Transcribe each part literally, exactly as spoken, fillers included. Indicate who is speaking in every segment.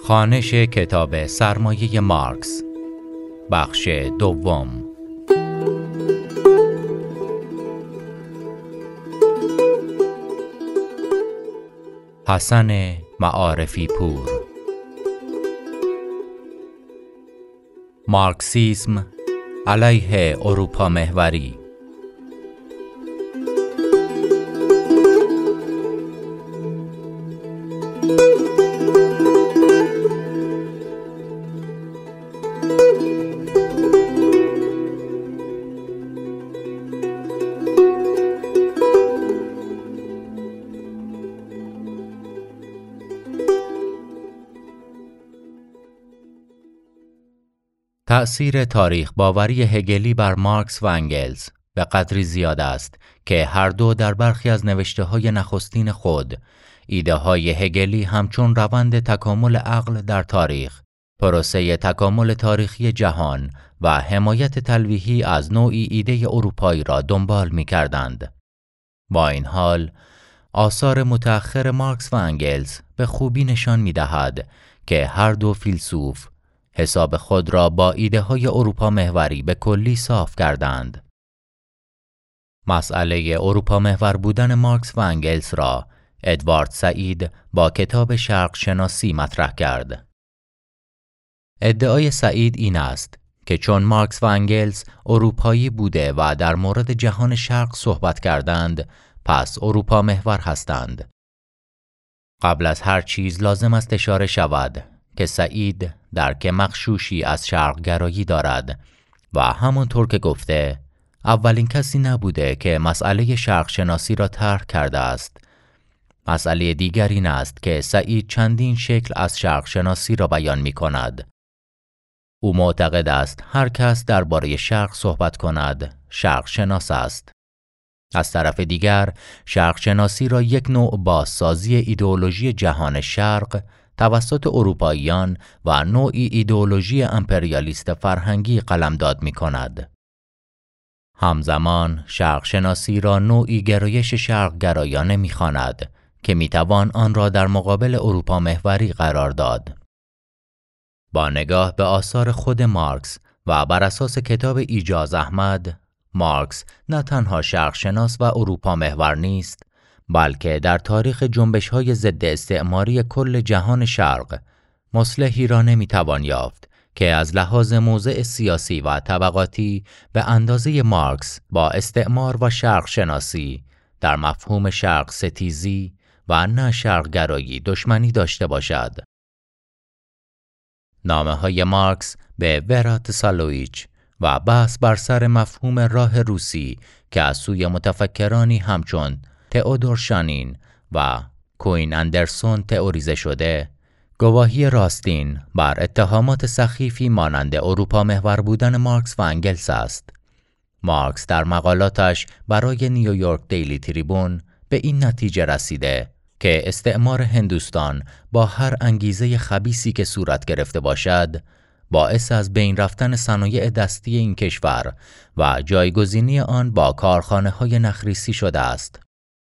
Speaker 1: خوانش کتاب سرمایه مارکس، بخش دوم. حسن معارفی پور. مارکسیسم علیه اروپا محوری. تأثیر تاریخ باوری هگلی بر مارکس و انگلز به قدری زیاد است که هر دو در برخی از نوشته‌های نخستین خود ایده‌های هگلی همچون روند تکامل عقل در تاریخ، پروسه تکامل تاریخی جهان و حمایت تلویحی از نوعی ایده اروپایی را دنبال می‌کردند. با این حال، آثار متأخر مارکس و انگلز به خوبی نشان می‌دهد که هر دو فیلسوف حساب خود را با ایده‌های اروپا محوری به کلی صاف کردند. مسئله اروپا محور بودن مارکس و انگلز را ادوارد سعید با کتاب شرق شناسی مطرح کرد. ادعای سعید این است که چون مارکس و انگلز اروپایی بوده و در مورد جهان شرق صحبت کردند، پس اروپا محور هستند. قبل از هر چیز لازم است اشاره شود که سعید درک مغشوشی از شرق گرایی دارد و همانطور که گفته اولین کسی نبوده که مسئله شرق شناسی را طرح کرده است. مسئله دیگر این است که سعید چندین شکل از شرق شناسی را بیان می کند. او معتقد است هر کس درباره شرق صحبت کند شرق شناس است. از طرف دیگر شرق شناسی را یک نوع بازسازی ایدئولوژی جهان شرق توسط اروپاییان و نوعی ایدئولوژی امپریالیست فرهنگی قلمداد می کند. همزمان شرق شناسی را نوعی گرایش شرق گرایانه می خواند که می توان آن را در مقابل اروپا محوری قرار داد. با نگاه به آثار خود مارکس و بر اساس کتاب ایجاز احمد، مارکس نه تنها شرق شناس و اروپا محور نیست، بلکه در تاریخ جنبش‌های ضد استعماری کل جهان شرق مصلحی را نمی‌توان یافت که از لحاظ موضع سیاسی و طبقاتی به اندازه مارکس با استعمار و شرق شناسی در مفهوم شرق ستیزی و نه شرق گرایی دشمنی داشته باشد. نامه‌های مارکس به ورات سالویچ و بحث بر سر مفهوم راه روسی که از سوی متفکرانی همچون تئودور شانین و کوین اندرسون تئوریزه شده، گواهی راستین بر اتهامات سخیفی مانند اروپا محور بودن مارکس و انگلز است. مارکس در مقالاتش برای نیویورک دیلی تریبون به این نتیجه رسیده که استعمار هندوستان با هر انگیزه خبیثی که صورت گرفته باشد، باعث از بین رفتن صنایع دستی این کشور و جایگزینی آن با کارخانه‌های نخریسی شده است.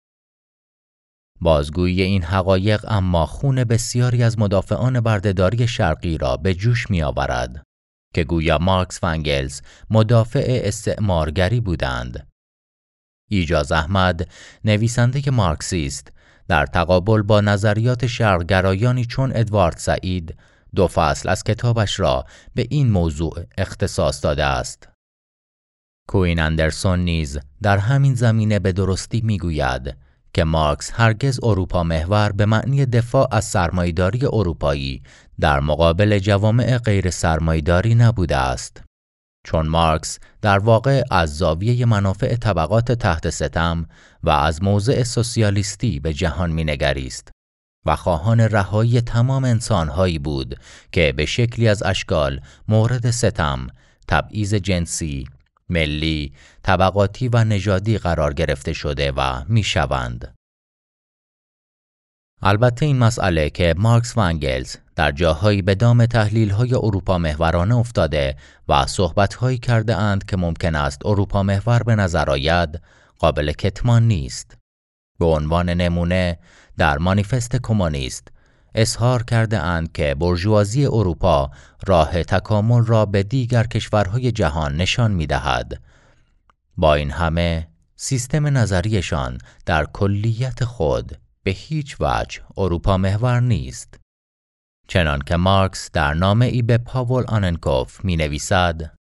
Speaker 1: بازگویی این حقایق اما خون بسیاری از مدافعان بردهداری شرقی را به جوش می آورد که گویا مارکس و انگلز مدافع استعمارگری بودند. ایجاز احمد، نویسنده مارکسیست، در تقابل با نظریات شرقگرایانی چون ادوارد سعید، دو فصل از کتابش را به این موضوع اختصاص داده است. کوین اندرسون نیز در همین زمینه به درستی می گوید که مارکس هرگز اروپا محور به معنی دفاع از سرمایه‌داری اروپایی در مقابل جوامع غیر سرمایه‌داری نبوده است، چون مارکس در واقع از زاویه منافع طبقات تحت ستم و از موضع سوسیالیستی به جهان می‌نگریست و خواهان رهایی تمام انسان‌هایی بود که به شکلی از اشکال مورد ستم، تبعیض جنسی، ملی، طبقاتی و نژادی قرار گرفته شده و میشوند. البته این مسئله که مارکس و انگلز در جاهایی به دام تحلیل‌های اروپا محورانه افتاده و صحبت‌هایی کرده اند که ممکن است اروپا محور به نظر آید، قابل کتمان نیست. به عنوان نمونه در مانیفست کمونیست اظهار کرده اند که بورژوازی اروپا راه تکامل را به دیگر کشورهای جهان نشان می دهد. با این همه سیستم نظریشان در کلیت خود به هیچ وجه اروپا محور نیست. چنان که مارکس در نامه ای به پاول آننکوف می نویسد: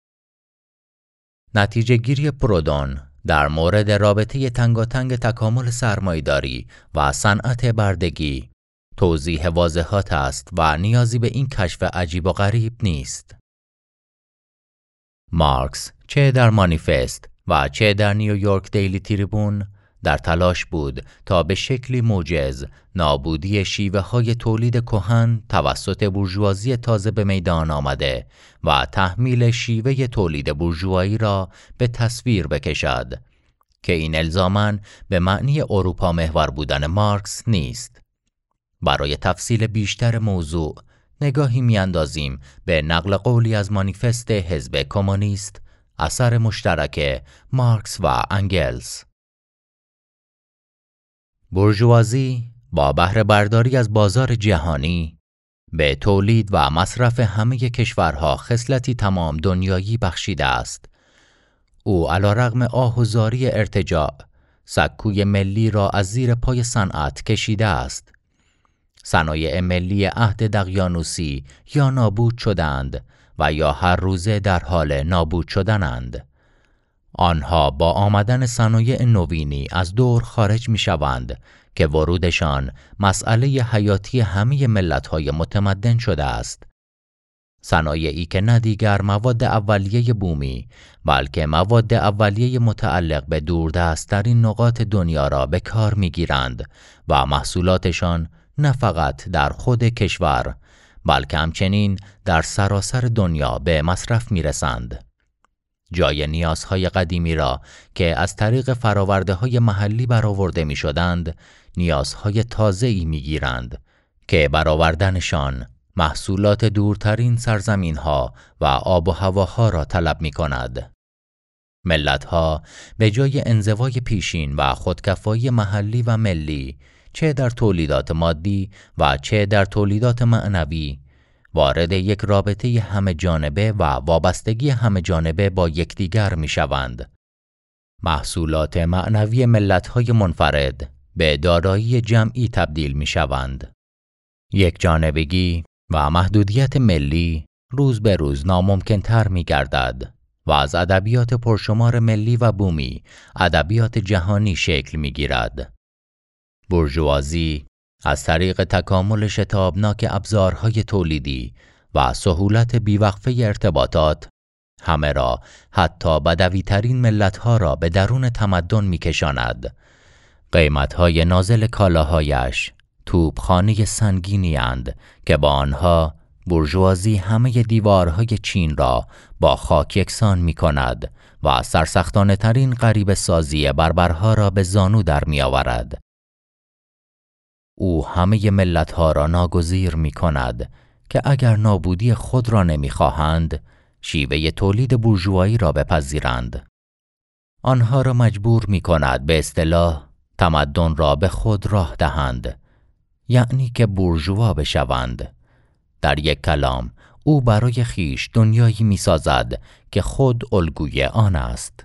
Speaker 1: نتیجه گیری پرودون در مورد رابطه تنگاتنگ تکامل سرمایه‌داری و صنعت بردگی توضیح واضحات است و نیازی به این کشف عجیب و غریب نیست. مارکس چه در مانیفست و چه در نیویورک دیلی تریبون در تلاش بود تا به شکلی موجز نابودی شیوه های تولید کهن توسط بورژوازی تازه به میدان آمده و تحمیل شیوه تولید بورژوایی را به تصویر بکشد که این الزاماً به معنی اروپا محور بودن مارکس نیست. برای تفصیل بیشتر موضوع نگاهی میاندازیم به نقل قولی از مانیفست حزب کمونیست، اثر مشترک مارکس و انگلز. بورژوازی با بهره برداری از بازار جهانی به تولید و مصرف همه کشورها خصلتی تمام دنیایی بخشیده است. او علیرغم آه و زاری ارتجاع سکوی ملی را از زیر پای صنعت کشیده است. صنایع ملی عهد دقیانوسی یا نابود شدند و یا هر روزه در حال نابود شدنند. آنها با آمدن صنایع نوینی از دور خارج می شوند که ورودشان مسئله حیاتی همه ملت‌های متمدن شده است. صنایعی که نه دیگر مواد اولیه بومی بلکه مواد اولیه متعلق به دوردست‌ترین نقاط دنیا را به کار می گیرند و محصولاتشان نه فقط در خود کشور بلکه همچنین در سراسر دنیا به مصرف می رسند. جای نیازهای قدیمی را که از طریق فرآورده‌های محلی برآورده می شدند، نیازهای تازه‌ای می گیرند که برآوردنشان محصولات دورترین سرزمین‌ها و آب و هواها را طلب می کند. ملت‌ها به جای انزوای پیشین و خودکفایی محلی و ملی، چه در تولیدات مادی و چه در تولیدات معنوی، وارد یک رابطه همه جانبه و وابستگی همه جانبه با یکدیگر می شوند. محصولات معنوی ملت‌های منفرد به دارایی جمعی تبدیل می شوند. یک جانبگی و محدودیت ملی روز به روز ناممکن تر می گردد و از ادبیات پرشمار ملی و بومی ادبیات جهانی شکل می گیرد. بورژوازی از طریق تکامل شتابناک ابزارهای تولیدی و سهولت بیوقفه ارتباطات همه را، حتی بدویترین ملتها را به درون تمدن می‌کشاند. قیمت‌های نازل کالاهایش توپخانه سنگینی اند که با آنها بورژوازی همه دیوارهای چین را با خاک یکسان می‌کند و سرسختانه ترین غریبه سازی بربرها را به زانو در می‌آورد. او همه ملت‌ها را ناگزیر می‌کند که اگر نابودی خود را نمی‌خواهند، شیوه تولید بورژوایی را بپذیرند. آنها را مجبور می‌کند به اصطلاح تمدن را به خود راه دهند، یعنی که بورژوا بشوند. در یک کلام، او برای خیش دنیایی می‌سازد که خود الگوی آن است.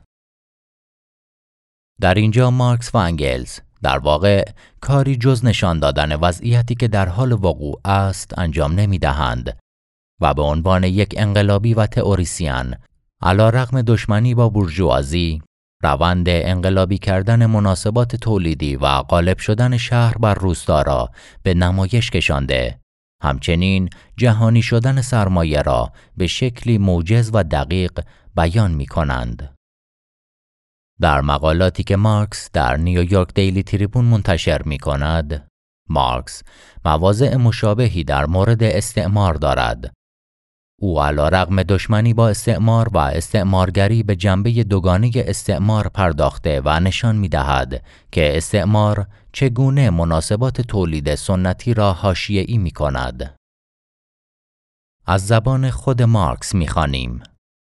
Speaker 1: در اینجا مارکس و انگلز در واقع کاری جز نشان دادن وضعیتی که در حال وقوع است انجام نمی دهند و به عنوان یک انقلابی و تئوریسین علیرغم دشمنی با بورژوازی، روند انقلابی کردن مناسبات تولیدی و غالب شدن شهر بر روستا را به نمایش کشانده، همچنین جهانی شدن سرمایه را به شکلی موجز و دقیق بیان می کنند. در مقالاتی که مارکس در نیویورک دیلی تریبون منتشر می کند، مارکس مواضع مشابهی در مورد استعمار دارد. او علیرغم دشمنی با استعمار و استعمارگری به جنبه دوگانه استعمار پرداخته و نشان می دهد که استعمار چگونه مناسبات تولید سنتی را حاشیه‌ای می کند. از زبان خود مارکس می خوانیم: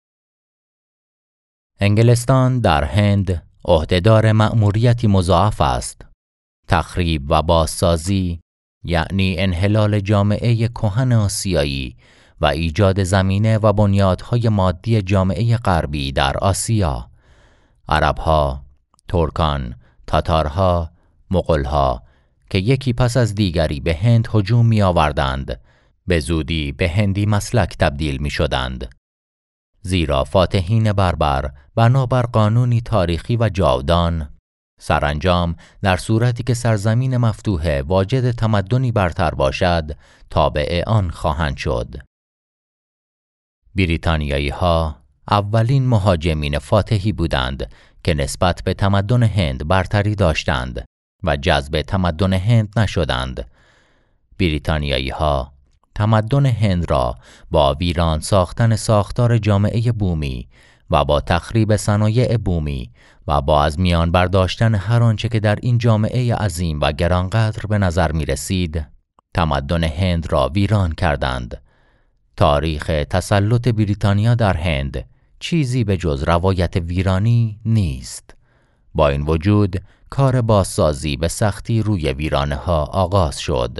Speaker 1: انگلستان در هند عهدهدار مأموریتی مضاعف است. تخریب و بازسازی یعنی انحلال جامعه کهن آسیایی و ایجاد زمینه و بنیادهای مادی جامعه غربی در آسیا. عربها، ترکان، تاتارها، مغولها که یکی پس از دیگری به هند هجوم می آوردند، به زودی به هندی مسلک تبدیل می شدند. زیرا فاتحین بربر بنابر قانونی تاریخی و جاودان سرانجام در صورتی که سرزمین مفتوح واجد تمدنی برتر باشد تابع آن خواهند شد. بریتانیایی ها اولین مهاجمین فاتحی بودند که نسبت به تمدن هند برتری داشتند و جذب تمدن هند نشدند. بریتانیایی ها تمدن هند را با ویران ساختن ساختار جامعه بومی و با تخریب صنایع بومی و با از میان برداشتن هر آنچه که در این جامعه عظیم و گرانقدر به نظر می رسید، تمدن هند را ویران کردند. تاریخ تسلط بریتانیا در هند چیزی به جز روایت ویرانی نیست. با این وجود کار بازسازی به سختی روی ویرانه ها آغاز شد.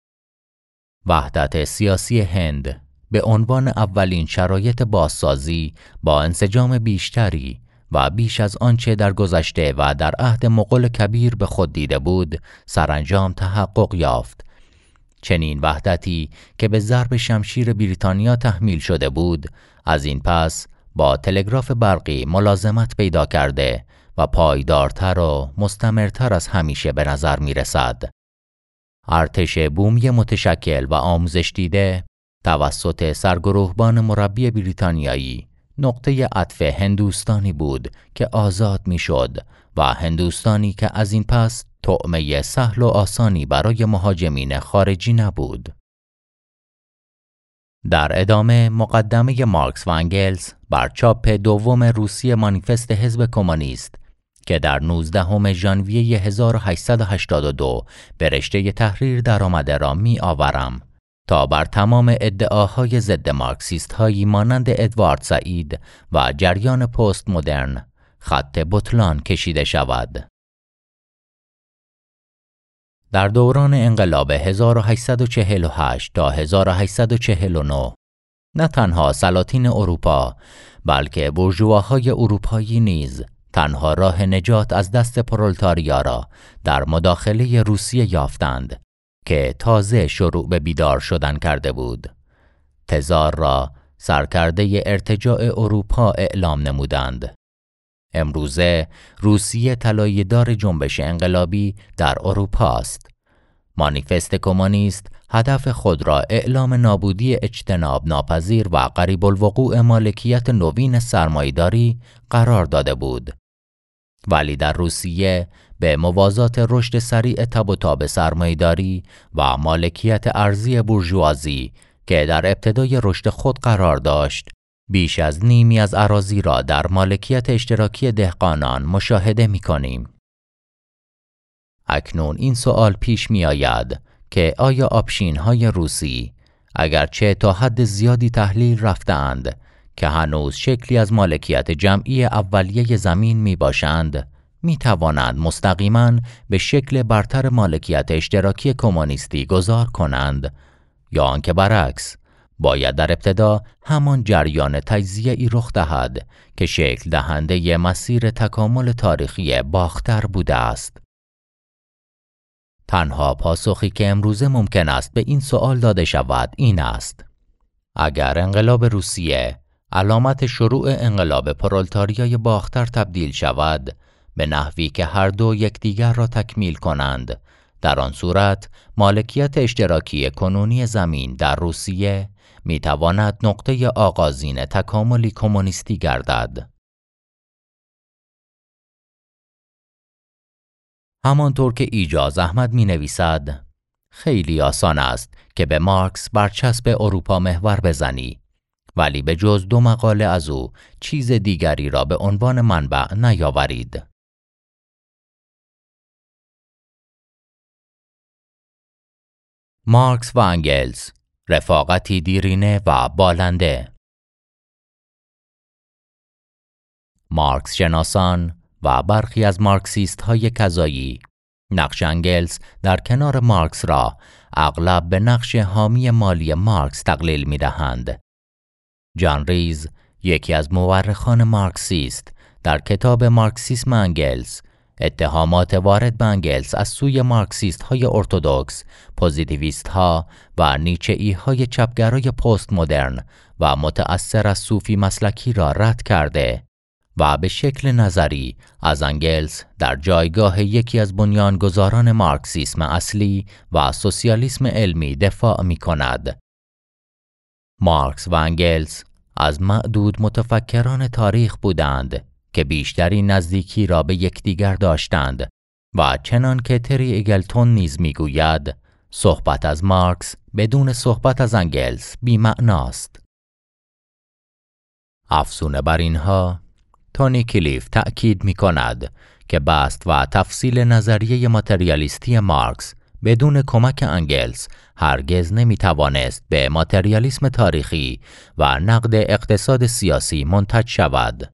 Speaker 1: وحدت سیاسی هند به عنوان اولین شرایط بازسازی با انسجام بیشتری و بیش از آنچه در گذشته و در عهد مغول کبیر به خود دیده بود، سرانجام تحقق یافت. چنین وحدتی که به ضرب شمشیر بریتانیا تحمیل شده بود، از این پس با تلگراف برقی ملازمت پیدا کرده و پایدارتر و مستمرتر از همیشه به نظر می رسد. ارتش بومی متشکل و آموزش دیده توسط سرگروهبان مربی بریتانیایی نقطه عطف هندوستانی بود که آزاد می شد و هندوستانی که از این پس طعمه سهل و آسانی برای مهاجمین خارجی نبود. در ادامه مقدمه مارکس و انگلز بر چاپ دوم روسیه مانیفست حزب کمونیست که در نوزدهم ژانویه هزار و هشتصد و هشتاد و دو به رشته تحریر درآمده را می آورم تا بر تمام ادعاهای ضد مارکسیست هایی مانند ادوارد سعید و جریان پست مدرن خط بطلان کشیده شود. در دوران انقلاب هزار و هشتصد و چهل و هشت تا هزار و هشتصد و چهل و نه نه تنها سلاطین اروپا بلکه بورژواهای اروپایی نیز تنها راه نجات از دست پرولتاریا را در مداخله روسیه یافتند که تازه شروع به بیدار شدن کرده بود. تزار را سرکرده ارتجاع اروپا اعلام نمودند. امروزه روسیه طلایه‌دار جنبش انقلابی در اروپا است. مانیفست کمونیست هدف خود را اعلام نابودی اجتناب ناپذیر و قریب الوقوع مالکیت نوین سرمایه‌داری قرار داده بود. ولی در روسیه به موازات رشد سریع تب و تاب سرمایه‌داری و مالکیت ارضی بورژوازی که در ابتدای رشد خود قرار داشت، بیش از نیمی از اراضی را در مالکیت اشتراکی دهقانان مشاهده می‌کنیم. اکنون این سوال پیش می‌آید که آیا آبشین‌های روسی اگرچه تا حد زیادی تحلیل رفته‌اند که هنوز شکلی از مالکیت جمعی اولیه زمین می‌باشند، می‌توانند مستقیماً به شکل برتر مالکیت اشتراکی کمونیستی گذار کنند، یا آنکه برعکس باید در ابتدا همان جریان تجزیه‌ای رخ دهد که شکل دهنده مسیر تکامل تاریخی باختر بوده است. تنها پاسخی که امروزه ممکن است به این سوال داده شود این است: اگر انقلاب روسیه علامت شروع انقلاب پرولتاریای باختر تبدیل شود به نحوی که هر دو یکدیگر را تکمیل کنند، در آن صورت مالکیت اشتراکی کنونی زمین در روسیه می تواند نقطه آغازین تکاملی کمونیستی گردد. همانطور که ایجاز احمد می نویسد، خیلی آسان است که به مارکس برچسب اروپا محور بزنی، ولی به جز دو مقاله از او چیز دیگری را به عنوان منبع نیاورید. مارکس و انگلز، رفاقتی دیرینه و بالنده. مارکس شناسان و برخی از مارکسیست های کذایی نقش انگلز در کنار مارکس را اغلب به نقش حامی مالی مارکس تقلیل می دهند. جان ریز، یکی از مورخان مارکسیست، در کتاب مارکسیسم انگلز، اتهامات وارد به انگلز از سوی مارکسیست های ارتودکس، پوزیتیویست ها و نیچه‌ای های چپگرای پست مدرن و متأثر از صوفی مسلکی را رد کرده و به شکل نظری از انگلز در جایگاه یکی از بنیانگذاران مارکسیسم اصلی و سوسیالیسم علمی دفاع می کند. مارکس و انگلز از معدود متفکران تاریخ بودند که بیشتری نزدیکی را به یکدیگر داشتند و چنان که تری ایگلتون نیز میگوید، صحبت از مارکس بدون صحبت از انگلز بی‌معناست. افزون بر اینها، تونی کلیف تأکید می کند که بسط و تفصیل نظریه ماتریالیستی مارکس بدون کمک انگلز هرگز نمی توانست به ماتریالیسم تاریخی و نقد اقتصاد سیاسی منتج شود.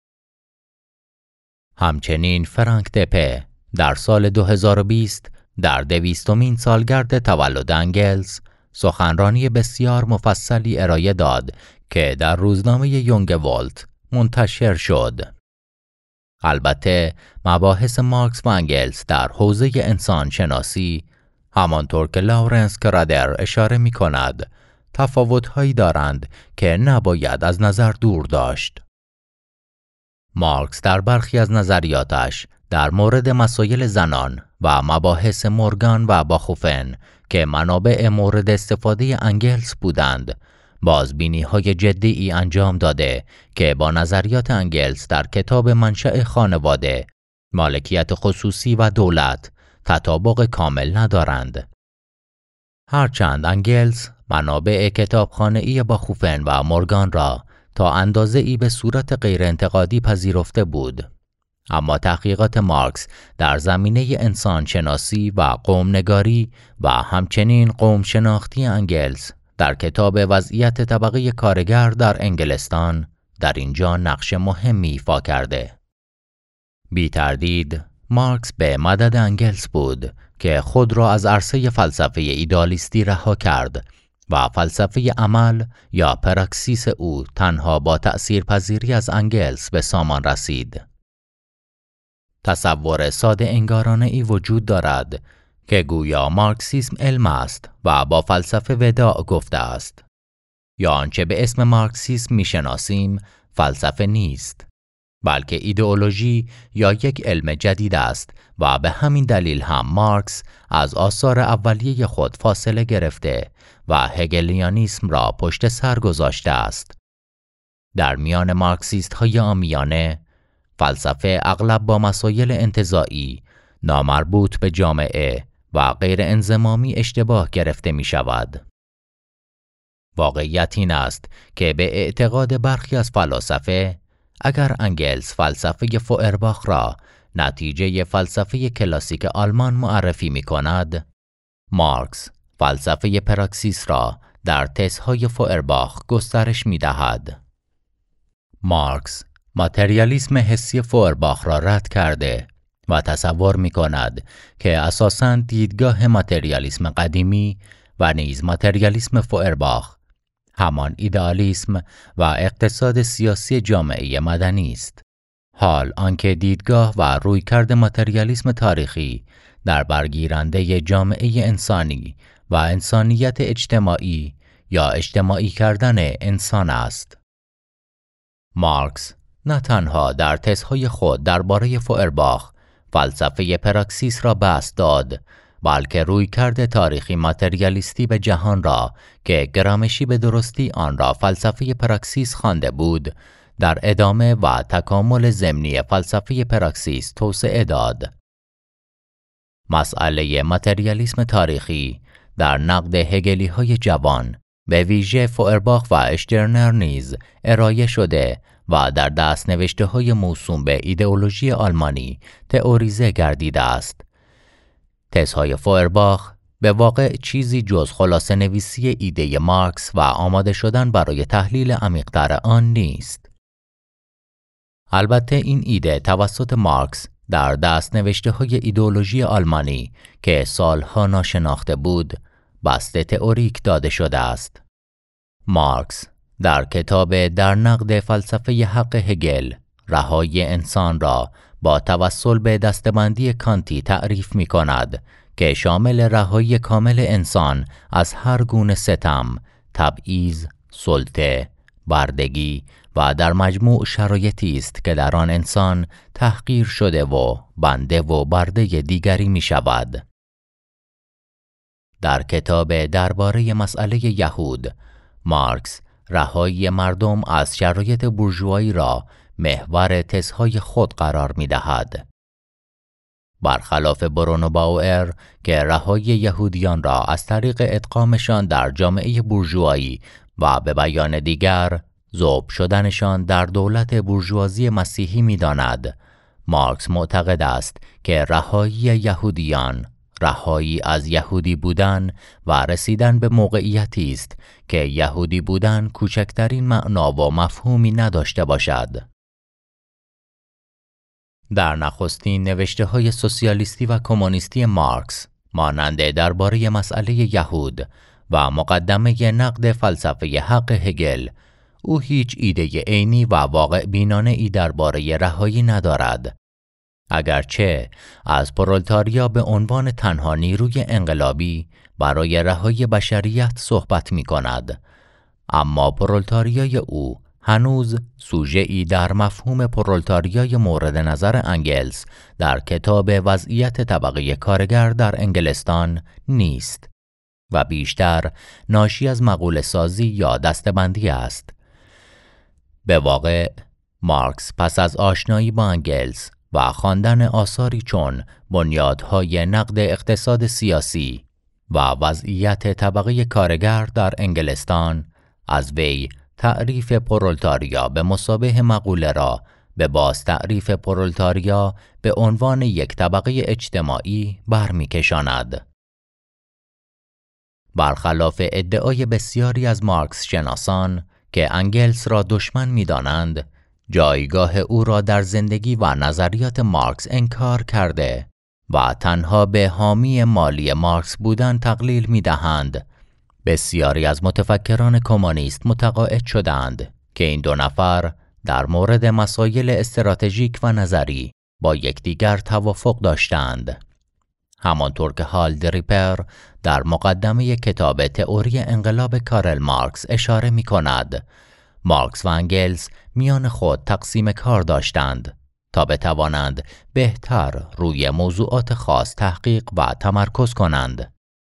Speaker 1: همچنین فرانک دپه در سال دو هزار و بیست در دویستمین سالگرد تولد انگلز سخنرانی بسیار مفصلی ارائه داد که در روزنامه یونگ والت منتشر شد. البته مباحث مارکس و انگلز در حوزه انسان شناسی، همانطور که لاورنس کرادر اشاره می کند، تفاوت‌هایی دارند که نباید از نظر دور داشت. مارکس در برخی از نظریاتش در مورد مسائل زنان و مباحث مورگان و باخوفن که منابع مورد استفاده انگلز بودند، بازبینی‌های جدی انجام داده که با نظریات انگلز در کتاب منشأ خانواده، مالکیت خصوصی و دولت تطابق کامل ندارند. هرچند انگلز منابع کتابخانه‌ای باخوفن و مورگان را تا اندازه‌ای به صورت غیر انتقادی پذیرفته بود، اما تحقیقات مارکس در زمینه انسان شناسی و قومنگاری و همچنین قوم شناختی انگلز در کتاب وضعیت طبقه کارگر در انگلستان در اینجا نقش مهمی ایفا کرده. بی تردید مارکس به مدد انگلز بود که خود را از عرصه فلسفه ایدالیستی رها کرد و فلسفه عمل یا پراکسیس او تنها با تأثیرپذیری از انگلز به سامان رسید. تصور ساده انگارانه ای وجود دارد که گویا مارکسیسم علم است و با فلسفه وداع گفته است، یا آنچه به اسم مارکسیسم میشناسیم فلسفه نیست، بلکه ایدئولوژی یا یک علم جدید است و به همین دلیل هم مارکس از آثار اولیه خود فاصله گرفته و هگلیانیسم را پشت سر گذاشته است. در میان مارکسیست های عامیانه، فلسفه اغلب با مسائل انتزاعی، نامربوط به جامعه و غیر انضمامی اشتباه گرفته می شود. واقعیت این است که به اعتقاد برخی از فلاسفه، اگر انگلز فلسفه فوئرباخ را نتیجه فلسفه کلاسیک آلمان معرفی می کند، مارکس فلسفه پراکسیس را در تزهای فوئرباخ گسترش می دهد. مارکس ماتریالیسم حسی فوئرباخ را رد کرده و تصور می کند که اساساً دیدگاه ماتریالیسم قدیمی و نیز ماتریالیسم فوئرباخ همان ایدئالیسم و اقتصاد سیاسی جامعه مدنی است. حال آنکه دیدگاه و رویکرد ماتریالیسم تاریخی در برگیرنده جامعه انسانی و انسانیت اجتماعی یا اجتماعی کردن انسان است. مارکس نه تنها در تزهای خود درباره فوئرباخ فلسفه پراکسیس را بسط داد، بلکه رویکرد تاریخی ماتریالیستی به جهان را که گرامشی به درستی آن را فلسفه پراکسیس خوانده بود، در ادامه و تکامل ضمنی فلسفه پراکسیس توسعه داد. مسئله ماتریالیسم تاریخی در نقد هگلی های جوان به ویژه فوئرباخ و اشترنر نیز ارائه شده و در دست نوشته های موسوم به ایدئولوژی آلمانی تئوریزه گردیده است. تزهای فوئرباخ به واقع چیزی جز خلاصه نویسی ایده مارکس و آماده شدن برای تحلیل عمیق‌تر آن نیست. البته این ایده توسط مارکس در دست نوشته های ایدئولوژی آلمانی که سالها ناشناخته بود بسته تئوریک داده شده است. مارکس در کتاب در نقد فلسفه حق هگل رهایی انسان را با توسل به دسته‌بندی کانتی تعریف می کند که شامل رهایی کامل انسان از هر گونه ستم، تبعیض، سلطه، بردگی و در مجموع شرایطی است که در آن انسان تحقیر شده و بنده و برده دیگری می شود. در کتاب درباره مسئله یهود، مارکس رهایی مردم از شرایط بورژوایی را محور تزهای خود قرار می دهد. برخلاف برونو باوئر که رهایی یهودیان را از طریق ادغامشان در جامعه بورژوایی و به بیان دیگر ذوب شدنشان در دولت بورژوازی مسیحی می داند، مارکس معتقد است که رهایی یهودیان رهایی از یهودی بودن و رسیدن به موقعیتی است که یهودی بودن کوچکترین معنا و مفهومی نداشته باشد. در نخستین نوشته‌های سوسیالیستی و کمونیستی مارکس مانند درباره مسئله یهود و مقدمه نقد فلسفه حق هگل، او هیچ ایده عینی و واقع بینانه ای درباره رهایی ندارد. اگرچه از پرولتاریا به عنوان تنها نیروی انقلابی برای رهایی بشریت صحبت می کند، اما پرولتاریای او هنوز سوژه‌ای در مفهوم پرولتاریای مورد نظر انگلس در کتاب وضعیت طبقه کارگر در انگلستان نیست و بیشتر ناشی از مقوله سازی یا دسته‌بندی است. به واقع مارکس پس از آشنایی با انگلس و خواندن آثاری چون بنیادهای نقد اقتصاد سیاسی و وضعیت طبقه کارگر در انگلستان از وی تعریف پرولتاریا به مثابه مقوله را به باز تعریف پرولتاریا به عنوان یک طبقه اجتماعی برمی‌کشاند. برخلاف ادعای بسیاری از مارکس شناسان که انگلس را دشمن می‌دانند، جایگاه او را در زندگی و نظریات مارکس انکار کرده و تنها به حامی مالی مارکس بودن تقلیل می‌دهند. بسیاری از متفکران کمونیست متقاعد شدند که این دو نفر در مورد مسائل استراتژیک و نظری با یکدیگر توافق داشتند. همانطور که هال دریپر در مقدمه کتاب تئوری انقلاب کارل مارکس اشاره می کند، مارکس و انگلس میان خود تقسیم کار داشتند تا بتوانند بهتر روی موضوعات خاص تحقیق و تمرکز کنند.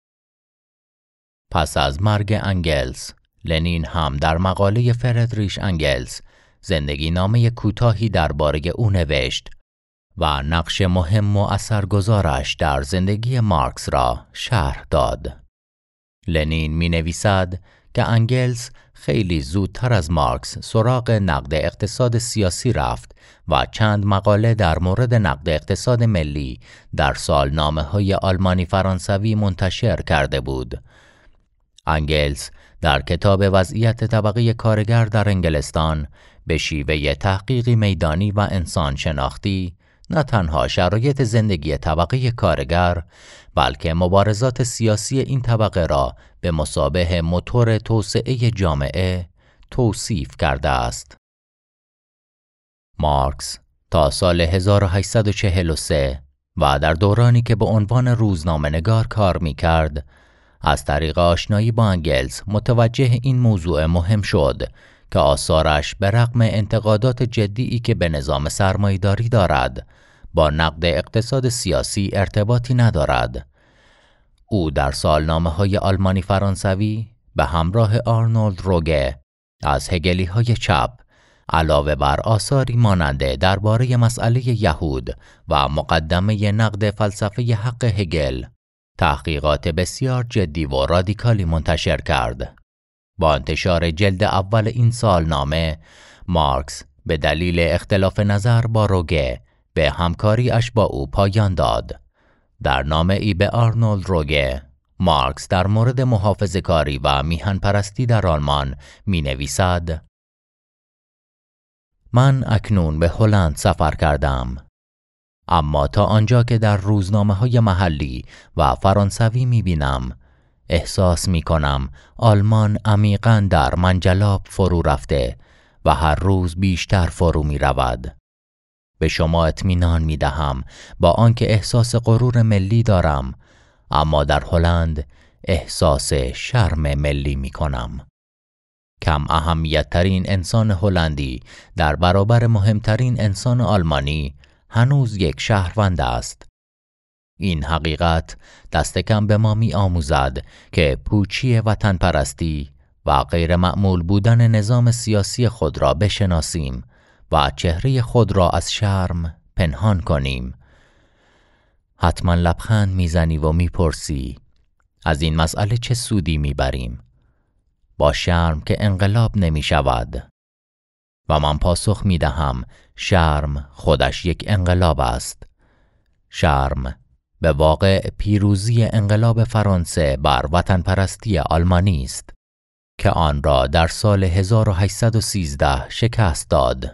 Speaker 1: پس از مرگ انگلس، لنین هم در مقاله فردریش انگلس زندگی نامه کوتاهی درباره او نوشت و نقش مهم و اثرگذارش در زندگی مارکس را شرح داد. لنین می نویسد که انگلس خیلی زودتر از مارکس سراغ نقد اقتصاد سیاسی رفت و چند مقاله در مورد نقد اقتصاد ملی در سالنامه‌های آلمانی فرانسوی منتشر کرده بود. انگلس در کتاب وضعیت طبقه کارگر در انگلستان به شیوه تحقیقی میدانی و انسان شناختی نه تنها شرایط زندگی طبقه کارگر بلکه مبارزات سیاسی این طبقه را به مثابه موتور توسعه جامعه توصیف کرده است. مارکس تا سال هزار و هشتصد و چهل و سه و در دورانی که به عنوان روزنامه‌نگار کار می‌کرد، از طریق آشنایی با انگلس متوجه این موضوع مهم شد که آثارش به رغم انتقادات جدی که به نظام سرمایه‌داری دارد، با نقد اقتصاد سیاسی ارتباطی ندارد. او در سالنامه‌های آلمانی فرانسوی به همراه آرنولد روگه از هگلی‌های چپ علاوه بر آثاری ماننده درباره مسئله یهود و مقدمه نقد فلسفه حق هگل تحقیقات بسیار جدی و رادیکالی منتشر کرد. با انتشار جلد اول این سالنامه، مارکس به دلیل اختلاف نظر با روگه به همکاری اش با او پایان داد. در نامه ای به آرنولد روگه، مارکس در مورد محافظه‌کاری و میهن پرستی در آلمان می نویسد: من اکنون به هلند سفر کردم. اما تا آنجا که در روزنامه‌های محلی و فرانسوی می‌بینم، احساس می‌کنم آلمان عمیقاً در منجلاب فرو رفته و هر روز بیشتر فرو می‌رود. به شما اطمینان می‌دهم با آنکه احساس غرور ملی دارم، اما در هلند احساس شرم ملی می‌کنم. کم اهمیت ترین انسان هلندی در برابر مهمترین انسان آلمانی هنوز یک شهروند است. این حقیقت دست کم به ما می آموزد که پوچی وطن پرستی و غیر معمول بودن نظام سیاسی خود را بشناسیم و چهره خود را از شرم پنهان کنیم. حتما لبخند میزنی و میپرسی از این مسئله چه سودی میبریم؟ با شرم که انقلاب نمی شود. و من پاسخ می دهم شرم خودش یک انقلاب است. شرم به واقع پیروزی انقلاب فرانسه بر وطن پرستی آلمانی است که آن را در سال هزار و هشتصد و سیزده شکست داد.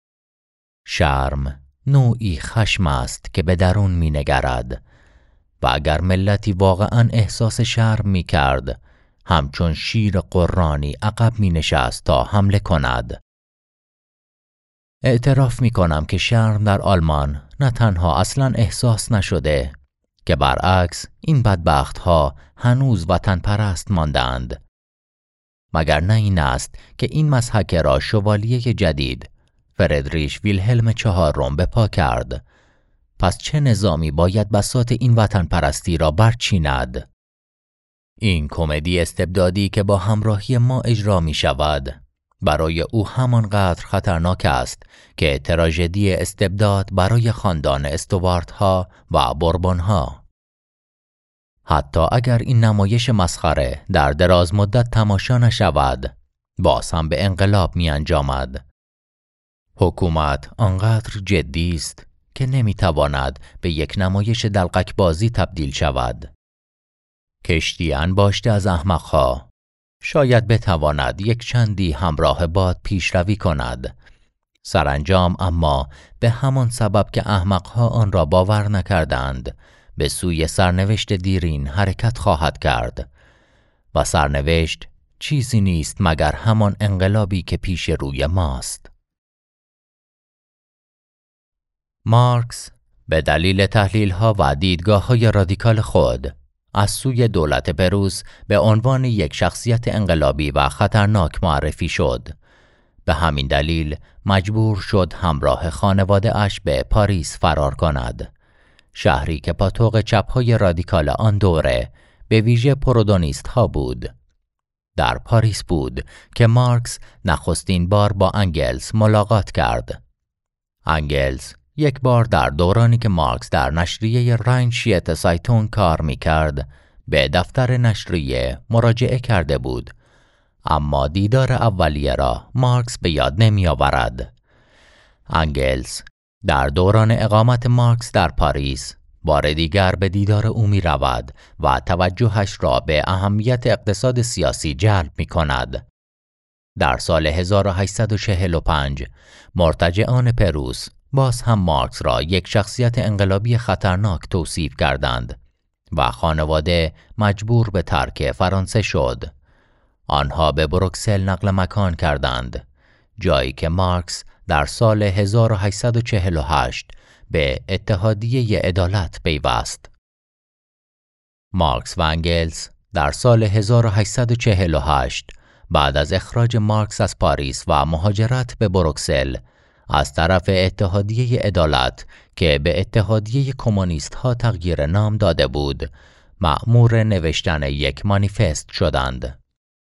Speaker 1: شرم نوعی خشم است که به درون می نگرد و اگر ملتی واقعا احساس شرم می کرد، همچون شیر قرانی عقب می نشست تا حمله کند. اعتراف می کنم که شرم در آلمان نه تنها اصلا احساس نشده که برعکس این بدبخت ها هنوز وطن پرست ماندند. مگر نه این است که این مضحکه را شوالیه جدید فردریش ویلهلم چهارم به پا کرد. پس چه نظامی باید بساط این وطن پرستی را برچیند؟ این کمدی استبدادی که با همراهی ما اجرا می شود برای او همانقدر خطرناک است که تراژدی استبداد برای خاندان استوارت ها و بوربون ها. حتی اگر این نمایش مسخره در دراز مدت تماشا نشود، باز هم به انقلاب می انجامد. حکومت آنقدر جدی است که نمی تواند به یک نمایش دلقک بازی تبدیل شود. کشتی انباشته از احمقها شاید بتواند یک چندی همراه باد پیشروی کند. سرانجام اما به همان سبب که احمقها آن را باور نکردند، به سوی سرنوشت دیرین حرکت خواهد کرد و سرنوشت چیزی نیست مگر همان انقلابی که پیش روی ماست. مارکس به دلیل تحلیل‌ها و دیدگاه‌های رادیکال خود از سوی دولت پروس به عنوان یک شخصیت انقلابی و خطرناک معرفی شد. به همین دلیل مجبور شد همراه خانواده اش به پاریس فرار کند، شهری که پاتوق چپ‌های رادیکال آن دوره به ویژه پرودونیست ها بود. در پاریس بود که مارکس نخستین بار با انگلز ملاقات کرد. انگلز یک بار در دورانی که مارکس در نشریه راینشیت سایتون کار می کرد به دفتر نشریه مراجعه کرده بود، اما دیدار اولیه را مارکس به یاد نمی آورد. انگلز در دوران اقامت مارکس در پاریس بار دیگر به دیدار او می رود و توجهش را به اهمیت اقتصاد سیاسی جلب می کند. در سال هزار و هشتصد و چهل و پنج مرتجعان پروس باز هم مارکس را یک شخصیت انقلابی خطرناک توصیف کردند و خانواده مجبور به ترک فرانسه شد. آنها به بروکسل نقل مکان کردند، جایی که مارکس در سال هزار و هشتصد و چهل و هشت به اتحادیه عدالت پیوست. مارکس و انگلز در سال هزار و هشتصد و چهل و هشت بعد از اخراج مارکس از پاریس و مهاجرت به بروکسل از طرف اتحادیه عدالت که به اتحادیه کمونیست ها تغییر نام داده بود، مأمور نوشتن یک مانیفست شدند.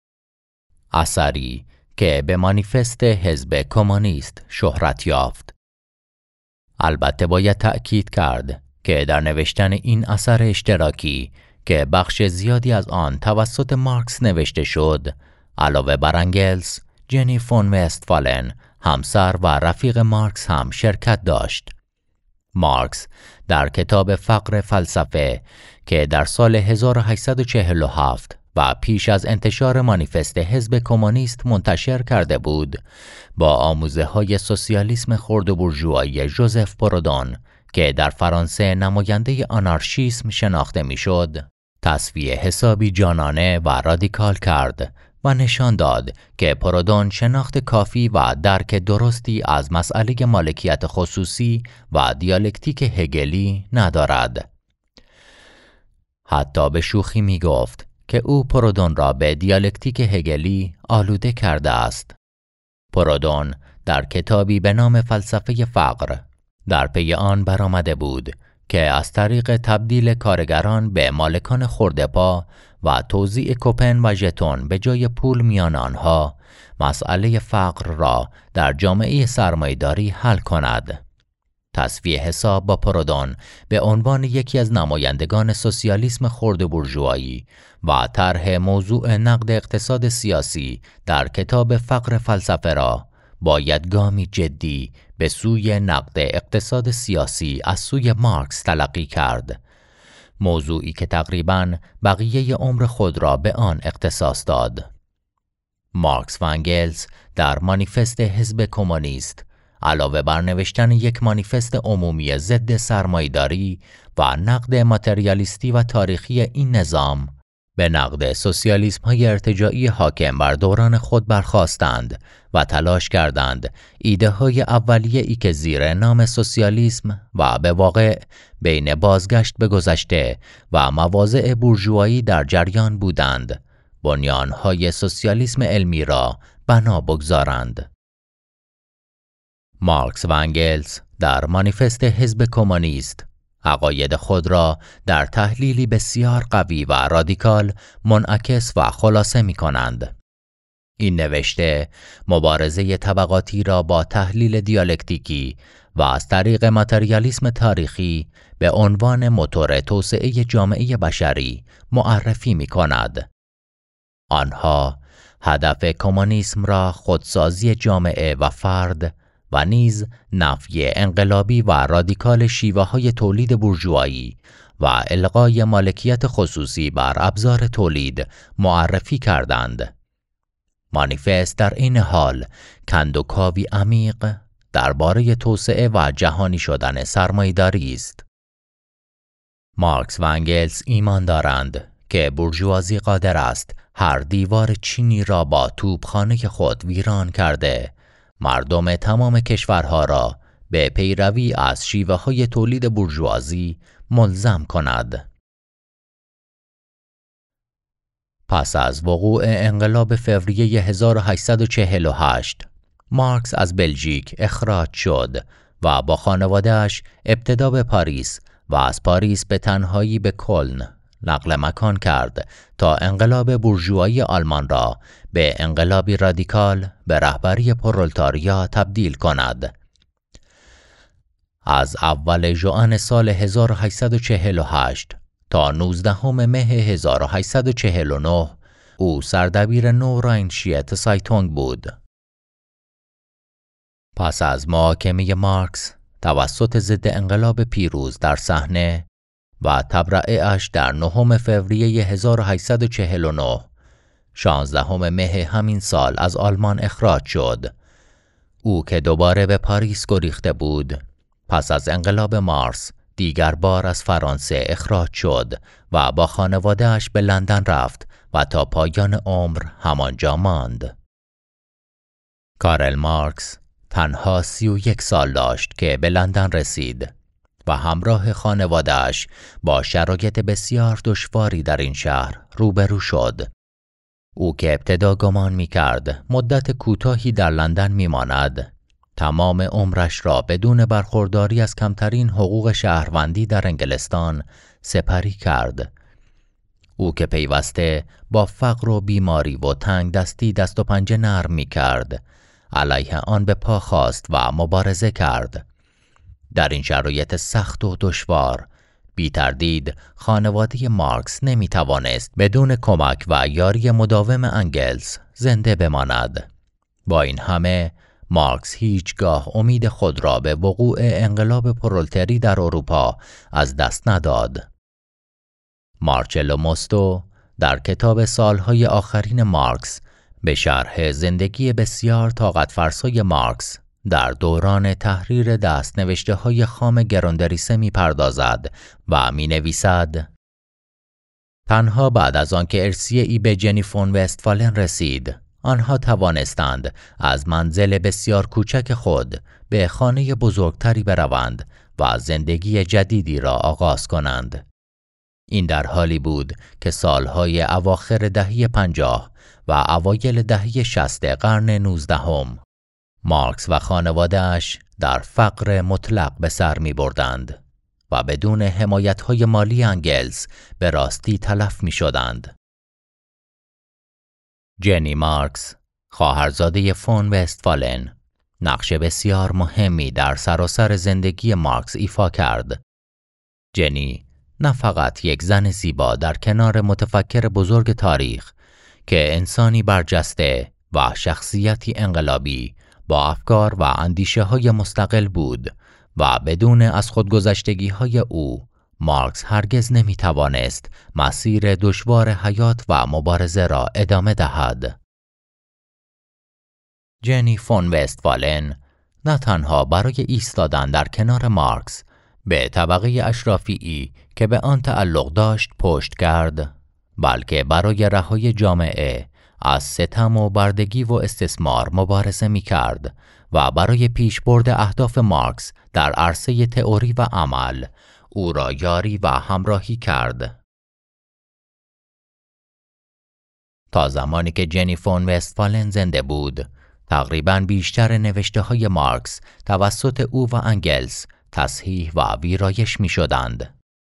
Speaker 1: اثری که به مانیفست حزب کمونیست شهرت یافت. البته باید تأکید کرد که در نوشتن این اثر اشتراکی که بخش زیادی از آن توسط مارکس نوشته شد، علاوه بر انگلز، جنی فون وستفالن، همسر و رفیق مارکس هم شرکت داشت. مارکس در کتاب فقر فلسفه که در سال هزار و هشتصد و چهل و هفت و پیش از انتشار مانیفست حزب کمونیست منتشر کرده بود، با آموزه های سوسیالیسم خرد و بورژوایی ژوزف پرودون که در فرانسه نماینده آنارشیسم شناخته میشد، تصفیه حسابی جانانه و رادیکال کرد و نشان داد که پرودون شناخت کافی و درک درستی از مسئله مالکیت خصوصی و دیالکتیک هگلی ندارد. حتی به شوخی می گفت که او پرودون را به دیالکتیک هگلی آلوده کرده است. پرودون در کتابی به نام فلسفه فقر در پی آن برآمده بود که از طریق تبدیل کارگران به مالکان خرده‌پا و توزیع کوپن و ژتون به جای پول میان آنها، مسئله فقر را در جامعه سرمایه‌داری حل کند. تصفیه حساب با پرودون به عنوان یکی از نمایندگان سوسیالیسم خرد بورژوایی و طرح موضوع نقد اقتصاد سیاسی در کتاب فقر فلسفه را باید گامی جدی به سوی نقد اقتصاد سیاسی از سوی مارکس تلقی کرد، موضوعی که تقریباً بقیه عمر خود را به آن اختصاص داد. مارکس و انگلز در مانیفست حزب کمونیست علاوه بر نوشتن یک مانیفست عمومی ضد سرمایه‌داری و نقد ماتریالیستی و تاریخی این نظام، به نقد سوسیالیسم‌های ارتجاعی حاکم بر دوران خود برخاستند و تلاش کردند ایده‌های اولیه‌ای که زیر نام سوسیالیسم و به واقع بین بازگشت به گذشته و مواضع بورژوایی در جریان بودند، بنیان‌های سوسیالیسم علمی را بنا بگذارند. مارکس و انگلز در مانیفست حزب کمونیست عقاید خود را در تحلیلی بسیار قوی و رادیکال منعکس و خلاصه می کنند. این نوشته مبارزه طبقاتی را با تحلیل دیالکتیکی و از طریق ماتریالیسم تاریخی به عنوان موتور توسعه جامعه بشری معرفی می کند. آنها هدف کمونیسم را خودسازی جامعه و فرد و نیز نفی انقلابی و رادیکال شیوه‌های تولید بورژوایی و الغای مالکیت خصوصی بر ابزار تولید معرفی کردند. مانیفست در این حال کندوکاوی عمیق درباره توسعه و جهانی شدن سرمایه‌داری است. مارکس و انگلز ایمان دارند که بورژوازی قادر است هر دیوار چینی را با توپخانه خود ویران کرده، مردم تمام کشورها را به پیروی از شیوه‌های تولید بورژوازی ملزم کند. پس از وقوع انقلاب فوریه هزار و هشتصد و چهل و هشت، مارکس از بلژیک اخراج شد و با خانواده‌اش ابتدا به پاریس و از پاریس به تنهایی به کلن نقل مکان کرد تا انقلاب بورژوایی آلمان را به انقلابی رادیکال به رهبری پرولتاریا تبدیل کند. از اول ژوئن سال هزار و هشتصد و چهل و هشت تا نوزدهم مه هزار و هشتصد و چهل و نه او سردبیر نو راینشیت سایتونگ بود. پس از محاکمه مارکس توسط ضد انقلاب پیروز در صحنه و تبرئه اش در نهم فوریه هزار و هشتصد و چهل و نه، شانزدهم مه همین سال از آلمان اخراج شد. او که دوباره به پاریس گریخته بود، پس از انقلاب مارس دیگر بار از فرانسه اخراج شد و با خانواده‌اش به لندن رفت و تا پایان عمر همانجا ماند. کارل مارکس تنها سی و یک سال داشت که به لندن رسید و همراه خانواده‌اش با شرایط بسیار دشواری در این شهر روبرو شد. او که ابتدا گمان می‌کرد مدت کوتاهی در لندن می‌ماند، تمام عمرش را بدون برخورداری از کمترین حقوق شهروندی در انگلستان سپری کرد. او که پیوسته با فقر و بیماری و تنگ دستی دست و پنجه نرم می‌کرد، علیه آن به پا خاست و مبارزه کرد. در این شرایط سخت و دشوار، بی تردید خانواده مارکس نمی توانست بدون کمک و یاری مداوم انگلز زنده بماند. با این همه مارکس هیچگاه امید خود را به وقوع انقلاب پرولتری در اروپا از دست نداد. مارچلو موستو در کتاب سالهای آخرین مارکس به شرح زندگی بسیار طاقت فرسای مارکس در دوران تحریر دست‌نوشته های خام گراندریسه می پردازد و می نویسد: تنها بعد از آنکه ارسیه ای به جنی فون وستفالن رسید، آنها توانستند از منزل بسیار کوچک خود به خانه بزرگتری بروند و زندگی جدیدی را آغاز کنند. این در حالی بود که سالهای اواخر دهه پنجاه و اوایل دهه شصت قرن نوزدهم مارکس و خانواده‌اش در فقر مطلق به سر می بردند و بدون حمایت‌های مالی انگلز به راستی تلف می شدند. جنی مارکس، خواهرزاده فون وستفالن، نقش بسیار مهمی در سراسر زندگی مارکس ایفا کرد. جنی نه فقط یک زن زیبا در کنار متفکر بزرگ تاریخ که انسانی برجسته و شخصیتی انقلابی با افکار و اندیشه های مستقل بود و بدون از خودگذشتگی های او مارکس هرگز نمی توانست مسیر دشوار حیات و مبارزه را ادامه دهد. جنی فون وستفالن نه تنها برای ایستادن در کنار مارکس به طبقه اشرافیی که به آن تعلق داشت پشت کرد، بلکه برای رهایی جامعه از ستم و بردگی و استثمار مبارزه می کرد و برای پیشبرد اهداف مارکس در عرصه تئوری و عمل او را یاری و همراهی کرد. تا زمانی که جنی فون وستفالن زنده بود، تقریباً بیشتر نوشته های مارکس توسط او و انگلز تصحیح و ویرایش می شدند.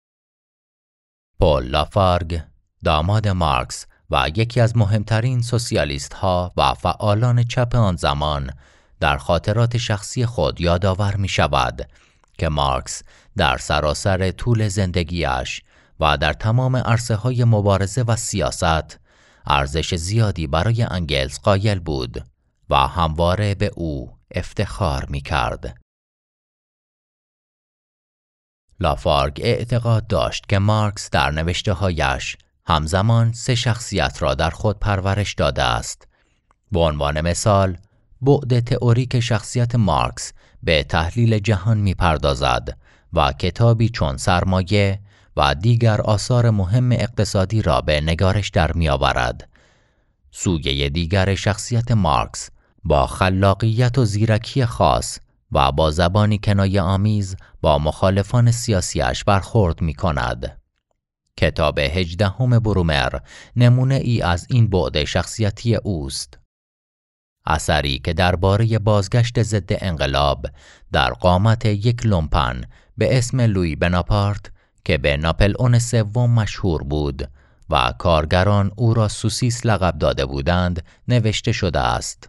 Speaker 1: پل لافارگ، داماد مارکس و یکی از مهمترین سوسیالیست ها و فعالان چپ آن زمان، در خاطرات شخصی خود یادآور می شود که مارکس در سراسر طول زندگیش و در تمام عرصه های مبارزه و سیاست ارزش زیادی برای انگلز قائل بود و همواره به او افتخار می کرد. لافارگ اعتقاد داشت که مارکس در نوشته هایش همزمان سه شخصیت را در خود پرورش داده است. به عنوان مثال، بعد تئوریک شخصیت مارکس به تحلیل جهان می پردازد و کتابی چون سرمایه و دیگر آثار مهم اقتصادی را به نگارش در می آورد. سویه دیگر شخصیت مارکس با خلاقیت و زیرکی خاص و با زبانی کنایه آمیز با مخالفان سیاسیش برخورد می کند. کتاب هجدهم برومر نمونه ای از این بعد شخصیتی اوست. اثری که درباره بازگشت ضد انقلاب در قامت یک لومپن به اسم لویی بناپارت که به ناپلئون سوم مشهور بود و کارگران او را سوسیس لقب داده بودند نوشته شده است.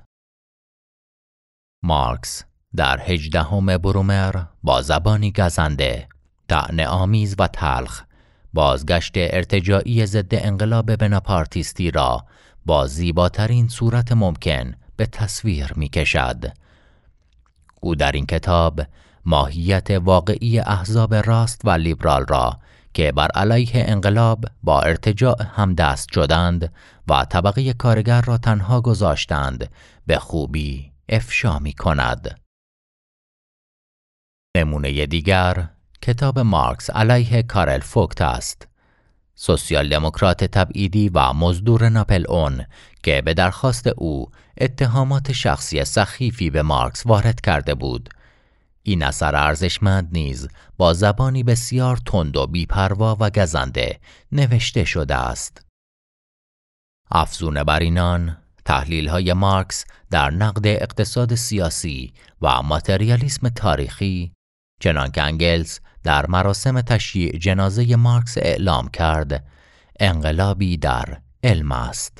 Speaker 1: مارکس در هجدهم برومر با زبانی گزنده، طعنه‌آمیز و تلخ بازگشت ارتجاعی ضد انقلاب بناپارتیستی را با زیباترین صورت ممکن به تصویر می کشد. او در این کتاب ماهیت واقعی احزاب راست و لیبرال را که بر علیه انقلاب با ارتجاع همدست شدند و طبقه کارگر را تنها گذاشتند به خوبی افشا می کند. نمونه دیگر کتاب مارکس علیه کارل فوکت است، سوسیال دموکرات تبعیدی و مزدور ناپلئون که به درخواست او اتهامات شخصی سخیفی به مارکس وارد کرده بود. این اثر ارزشمند نیز با زبانی بسیار تند و بی‌پروا و گزنده نوشته شده است. افزون بر اینان، تحلیل‌های مارکس در نقد اقتصاد سیاسی و ماتریالیسم تاریخی، چنانکه انگلز در مراسم تشییع جنازه مارکس اعلام کرد، انقلابی در علم است.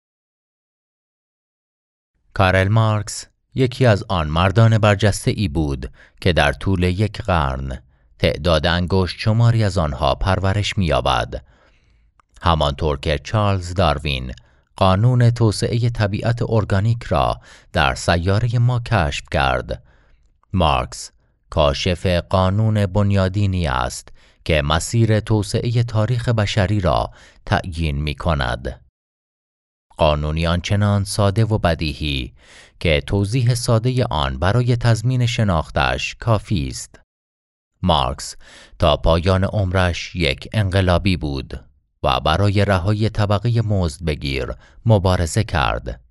Speaker 1: کارل مارکس یکی از آن مردان برجسته ای بود که در طول یک قرن تعداد انگشت شماری از آنها پرورش می‌یابد. همانطور که چارلز داروین قانون توسعه طبیعت ارگانیک را در سیاره ما کشف کرد، مارکس کاشف قانون بنیادینی است که مسیر توسعه تاریخ بشری را تعیین می کند. قانونی آنچنان ساده و بدیهی که توضیح ساده آن برای تضمین شناختش کافی است. مارکس تا پایان عمرش یک انقلابی بود و برای رهایی طبقه مزدبگیر مبارزه کرد.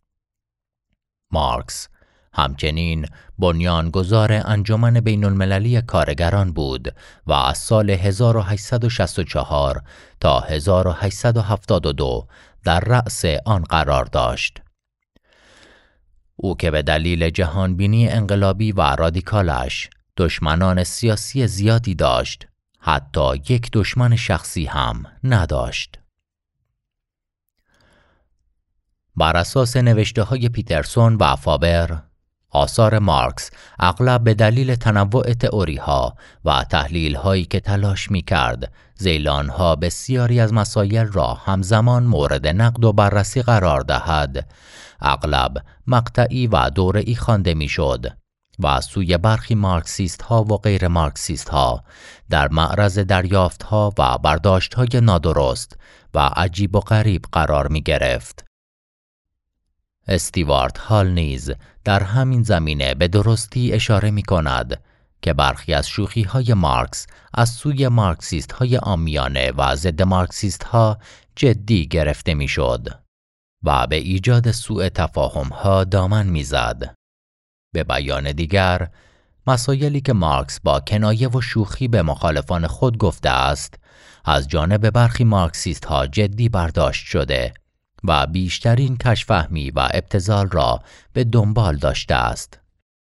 Speaker 1: مارکس همچنین بنیانگذار انجمن بین المللی کارگران بود و از سال هزار و هشتصد و شصت و چهار تا هزار و هشتصد و هفتاد و دو در رأس آن قرار داشت. او که به دلیل جهانبینی انقلابی و رادیکالش دشمنان سیاسی زیادی داشت، حتی یک دشمن شخصی هم نداشت. بر اساس نوشته‌های پیترسون و فابر، آثار مارکس اغلب به دلیل تنوع تئوری‌ها و تحلیل‌هایی که تلاش می‌کرد زیلان‌ها بسیاری از مسائل را همزمان مورد نقد و بررسی قرار دهد، اغلب مقطعی و دوره‌ای خوانده می‌شد و از سوی برخی مارکسیست‌ها و غیر مارکسیست‌ها در معرض دریافت‌ها و برداشت‌های نادرست و عجیب و غریب قرار می‌گرفت. استیوارت هال نیز در همین زمینه به درستی اشاره می کند که برخی از شوخی‌های مارکس از سوی مارکسیست‌های عامیانه و ضد مارکسیست‌ها جدی گرفته می شد و به ایجاد سوء تفاهم‌ها دامن می زد. به بیان دیگر، مسائلی که مارکس با کنایه و شوخی به مخالفان خود گفته است، از جانب برخی مارکسیست‌ها جدی برداشت شده و بیشترین کژفهمی و ابتذال را به دنبال داشته است.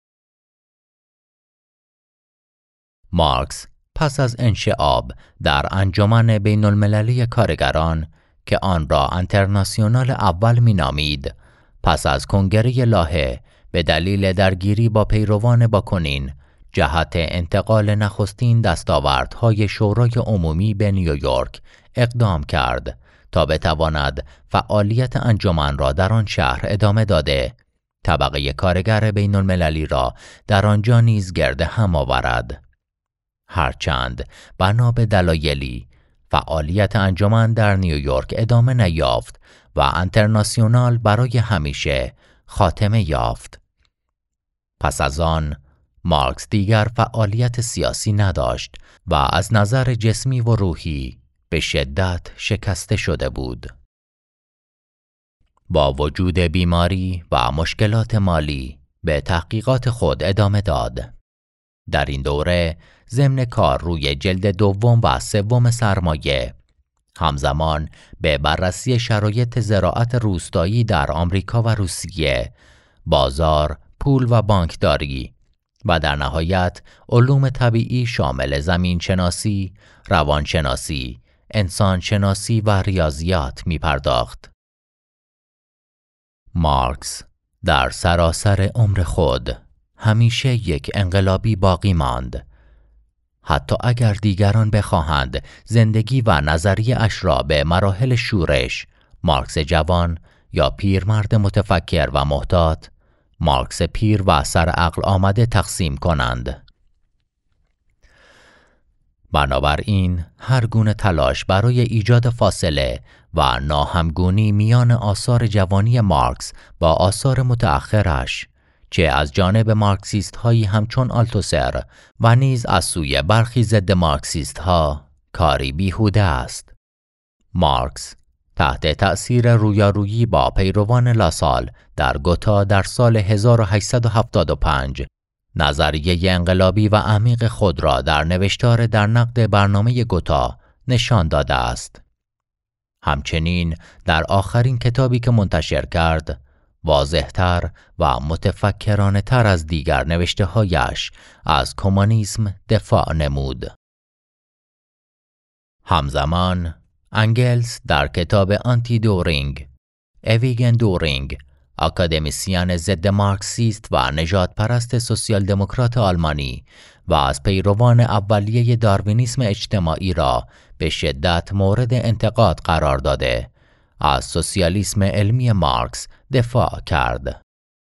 Speaker 1: مارکس پس از انشعاب در انجمن بین المللی کارگران که آن را انترناسیونال اول می نامید، پس از کنگره لاهه به دلیل درگیری با پیروان باکونین جهت انتقال نخستین دستاوردهای شورای عمومی به نیویورک اقدام کرد تا بتواند فعالیت انجمن را در آن شهر ادامه داده، طبقه کارگر بین المللی را در آنجا نیز گرد هم آورد. هرچند بنا به دلایلی فعالیت انجمن در نیویورک ادامه نیافت و انترناسیونال برای همیشه خاتمه یافت. پس از آن مارکس دیگر فعالیت سیاسی نداشت و از نظر جسمی و روحی به شدت شکسته شده بود. با وجود بیماری و مشکلات مالی به تحقیقات خود ادامه داد. در این دوره ضمن کار روی جلد دوم و سوم سرمایه، همزمان به بررسی شرایط زراعت روستایی در آمریکا و روسیه، بازار، پول و بانکداری و در نهایت علوم طبیعی شامل زمینشناسی، روانشناسی، انسانشناسی و ریاضیات می پرداخت. مارکس در سراسر عمر خود همیشه یک انقلابی باقی ماند. حتی اگر دیگران بخواهند زندگی و نظریه اش را به مراحل شورش، مارکس جوان یا پیرمرد متفکر و محتاط، مارکس پیر و سر عقل آمده تقسیم کنند. بنابراین هر گونه تلاش برای ایجاد فاصله و ناهمگونی میان آثار جوانی مارکس با آثار متأخرش، چه از جانب مارکسیست هایی همچون آلتوسر و نیز از سوی برخی ضد مارکسیست ها، کاری بیهوده است. مارکس تحت تأثیر رویارویی با پیروان لاسال در گوتا در سال هزار و هشتصد و هفتاد و پنج نظریه انقلابی و عمیق خود را در نوشتار در نقد برنامه گوتا نشان داده است. همچنین در آخرین کتابی که منتشر کرد، واضح‌تر و متفکرانه تر از دیگر نوشته‌هایش از کمونیسم دفاع نمود. همزمان انگلز در کتاب آنتی دورینگ، اویگن دورینگ، اکادمیسین ضد مارکسیست و نژاد پرست سوسیال دموکرات آلمانی و از پیروان اولیه داروینیسم اجتماعی را به شدت مورد انتقاد قرار داده، از سوسیالیسم علمی مارکس دفاع کرد.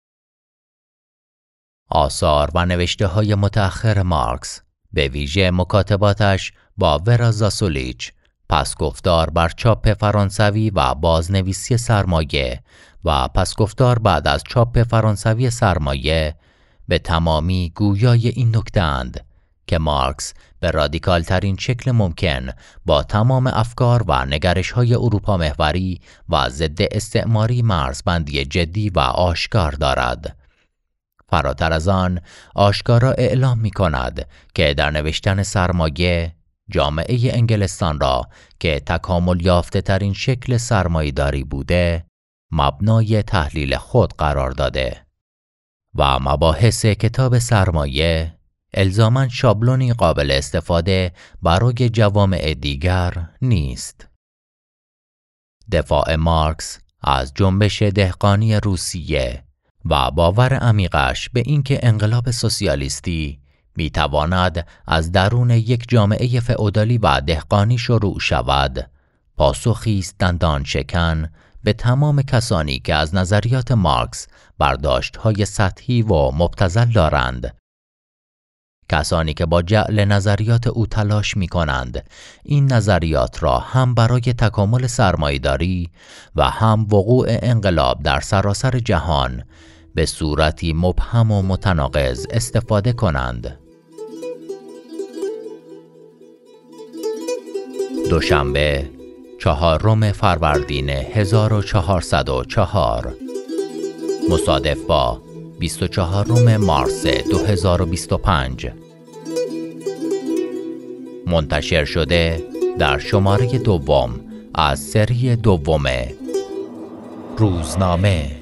Speaker 1: آثار و نوشته‌های متأخر مارکس، به ویژه مکاتباتش با ورا زاسولیچ، پسگفتار بر چاپ فرانسوی و بازنویسی سرمایه و پسگفتار بعد از چاپ فرانسوی سرمایه به تمامی گویای این نکته اند که مارکس به رادیکال ترین شکل ممکن با تمام افکار و نگرش های اروپا محوری و ضد استعماری مرزبندی جدی و آشکار دارد. فراتر از آن، آشکارا اعلام می کند که در نوشتن سرمایه، جامعه انگلستان را که تکامل یافته ترین شکل سرمایه‌داری بوده، مبنای تحلیل خود قرار داده و مباحث کتاب سرمایه الزاماً شابلونی قابل استفاده برای جوامع دیگر نیست. دفاع مارکس از جنبش دهقانی روسیه و باور عمیقش به اینکه انقلاب سوسیالیستی میتواند از درون یک جامعه فئودالی و دهقانی شروع شود، پاسخی است دندان شکن به تمام کسانی که از نظریات مارکس برداشت‌های سطحی و مبتذل دارند. کسانی که با جعل نظریات او تلاش می کنند این نظریات را هم برای تکامل سرمایه‌داری و هم وقوع انقلاب در سراسر جهان به صورتی مبهم و متناقض استفاده کنند. دوشنبه چهارم فروردین هزار و چهارصد و چهار مصادف با بیست و چهارم مارس دو هزار و بیست و پنج منتشر شده در شماره دوم از سری دوم روزنامه